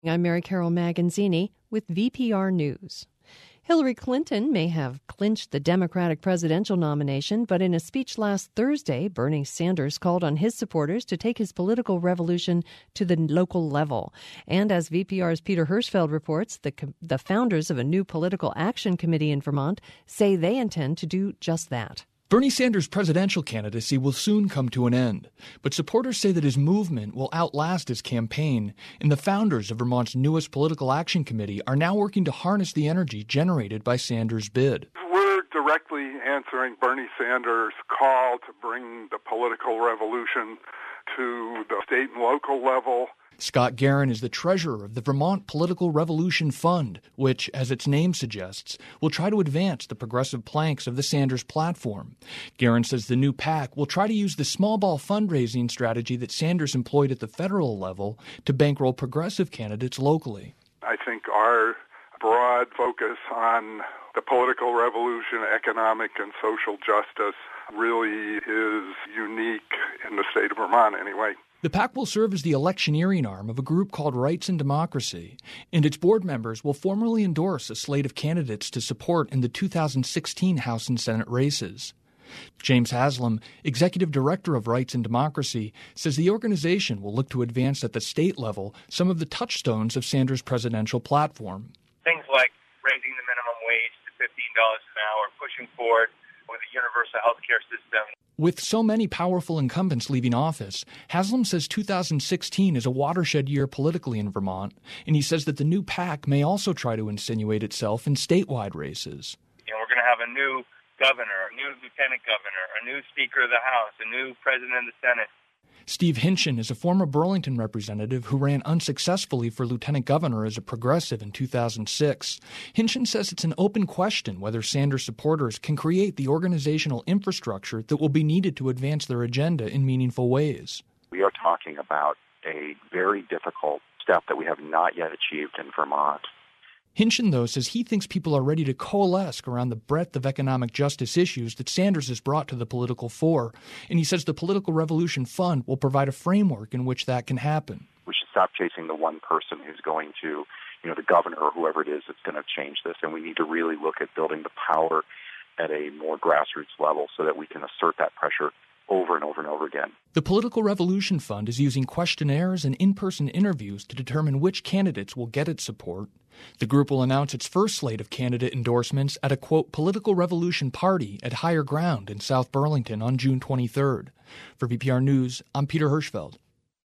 I'm Mary Carol Maganzini with VPR News. Hillary Clinton may have clinched the Democratic presidential nomination, but in a speech last Thursday, Bernie Sanders called on his supporters to take his political revolution to the local level. And as VPR's Peter Hirschfeld reports, the founders of a new political action committee in Vermont say they intend to do just that. Bernie Sanders' presidential candidacy will soon come to an end, but supporters say that his movement will outlast his campaign, and the founders of Vermont's newest political action committee are now working to harness the energy generated by Sanders' bid. We're directly answering Bernie Sanders' call to bring the political revolution to the state and local level. Scott Guerin is the treasurer of the Vermont Political Revolution Fund, which, as its name suggests, will try to advance the progressive planks of the Sanders platform. Guerin says the new PAC will try to use the small ball fundraising strategy that Sanders employed at the federal level to bankroll progressive candidates locally. I think our broad focus on the political revolution, economic and social justice, really is unique in the state of Vermont anyway. The PAC will serve as the electioneering arm of a group called Rights and Democracy, and its board members will formally endorse a slate of candidates to support in the 2016 House and Senate races. James Haslam, executive director of Rights and Democracy, says the organization will look to advance at the state level some of the touchstones of Sanders' presidential platform. Things like raising the minimum wage to $15 an hour, pushing forward with a universal health care system. With so many powerful incumbents leaving office, Haslam says 2016 is a watershed year politically in Vermont, and he says that the new PAC may also try to insinuate itself in statewide races. We're going to have a new governor, a new lieutenant governor, a new speaker of the House, a new president of the Senate. Steve Hinchin is a former Burlington representative who ran unsuccessfully for lieutenant governor as a progressive in 2006. Hinchin says it's an open question whether Sanders supporters can create the organizational infrastructure that will be needed to advance their agenda in meaningful ways. We are talking about a very difficult step that we have not yet achieved in Vermont. Hinchin, though, says he thinks people are ready to coalesce around the breadth of economic justice issues that Sanders has brought to the political fore, and he says the Political Revolution Fund will provide a framework in which that can happen. We should stop chasing the one person who's going to, the governor or whoever it is that's going to change this, and we need to really look at building the power at a more grassroots level so that we can assert that pressure over and over and over again. The Political Revolution Fund is using questionnaires and in-person interviews to determine which candidates will get its support. The group will announce its first slate of candidate endorsements at a, quote, political revolution party at Higher Ground in South Burlington on June 23rd. For VPR News, I'm Peter Hirschfeld.